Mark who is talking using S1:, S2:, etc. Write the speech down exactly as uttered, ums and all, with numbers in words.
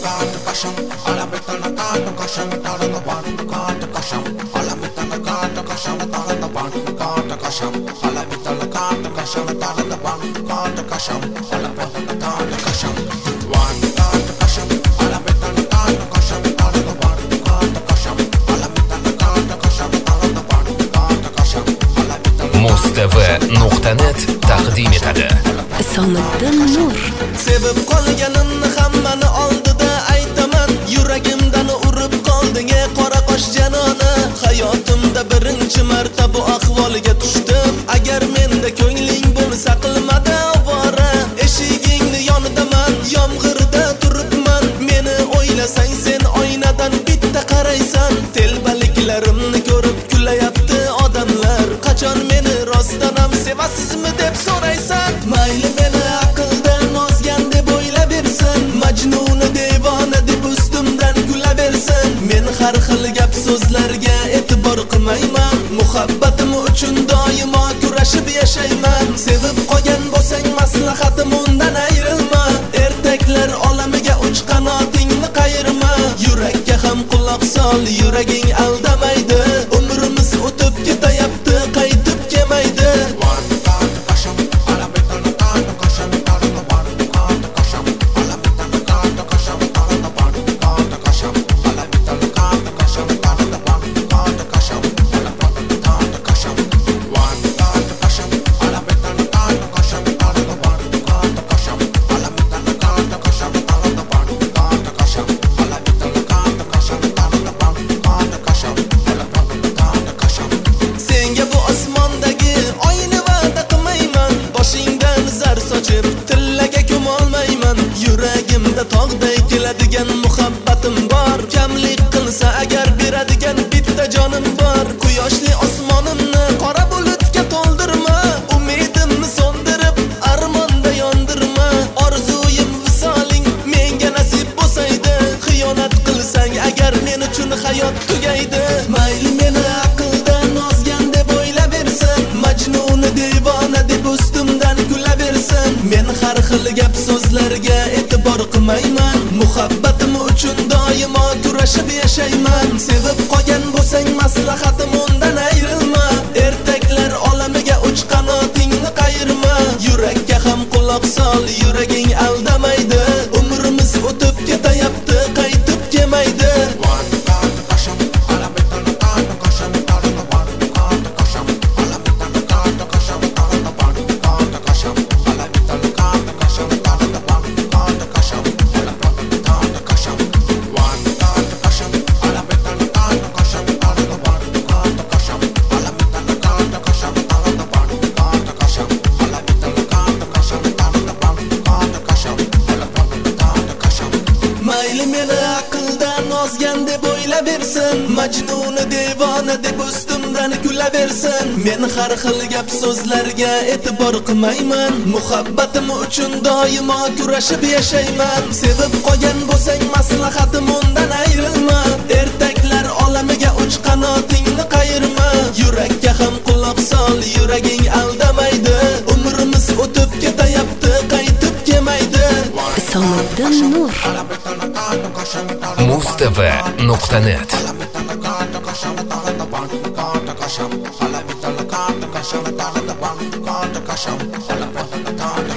S1: mustv nuqta net taqdim etadi.
S2: Isomiddin Nur.
S3: Sevib qolganimni hammani oldida aytaman, yuragimdan urib qolding ey qora qosh janona. Hayotimda birinchi marta bu ahvolga tushdim. Agar menda ko'ngling bo'lsa qilmada ovora. Eshigingni yonidaman, yomg'irda turibman. Meni o'ylasang sen oynadan bitta qaraysan. Telbaliklarimni ko'rib kulayapti odamlar. Qachon meni rostdan ham sevasizmi deb so'raysan. Mayli meni aqldan ozgan deb o'ylaversin, majnuni devona deb ustimdan kulaversin. Men har xil gap so'zlarga e'tibor qilmayman. Muhabbatim uchun doimo kurashib yashayman. Sevib qolgan bo'lsang maslahatim undan ayrilma. Ertaklar olamiga uch qanotingni qayirma. Yurakka ham quloq sol, yuraging aldamaydi. Umrimiz o'tib ketayapti, qaytib kelmaydi. Yuragimda tog'day keladigan muhabbatim bor. Kamlik qilsa agar beradigan bitta jonim bor. Quyoshli osmonimni qora bulutga to'ldirma. Umidimni so'ndirib armonda yondirma. Orzuyim visoling menga nasib bo'lsaydi. Xiyonat qilsang agar men uchun hayot tugaydi. Mayli meni aqldan ozgan deb o'ylaversin, majnuni devona deb ustimdan kulaversin. Men har xil gap so'zlarga e'tibor qilmayman. Muhabbatim uchun doimo kurashib yashayman. Sevib qolgan bo'lsang maslahatim undan ayrilma. Ertaklar olamiga uch qanotingni qayirma. Yurakka ham quloq sol, yuraging aldamaydi. Umrimiz o'tib ketayapti, qaytib kelmaydi. Mayli meni aqldan ozgan deb o'ylaversin, majnuni devona deb ustimdan kulaversin. Men har xil gap so'zlarga e'tibor qilmayman. Muhabbatim uchun doimo kurashib yashayman. Sevib qolgan bo'lsang maslahatim undan ayrilma. Ertaklar olamiga uch qanotingni qayirma. Yurakka ham quloq sol, yuraging aldamaydi. Umrimiz o'tib ketayapti, qaytib kelmaydi.
S2: Isomiddin Nur.
S1: mustv nuqta net
S4: Kasam,